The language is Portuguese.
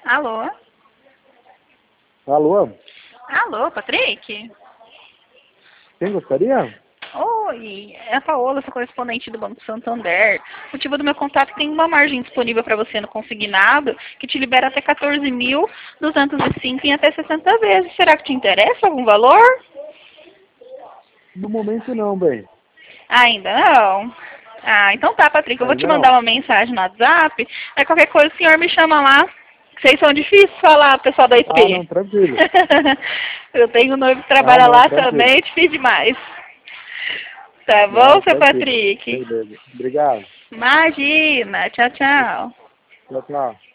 Alô? Alô? Alô, Patrick? Quem gostaria? Oi, é a Paola, sua correspondente do Banco Santander. O motivo do meu contato é que tem uma margem disponível para você no consignado que te libera até 14.205 em até 60 vezes. Será que te interessa algum valor? No momento não, bem. Ainda não? Ah, então tá, Patrick, eu vou te Ainda mandar não. uma mensagem no WhatsApp. Aí qualquer coisa o senhor me chama lá. Vocês são difíceis de falar, pessoal da Ah, SP. não, tranquilo. Eu tenho um noivo que Ah, trabalha não, lá tranquilo. também, é difícil demais. Tá Não, bom, seu tranquilo. Patrick? Beleza. Obrigado. Imagina. Tchau, tchau. Tchau, tchau.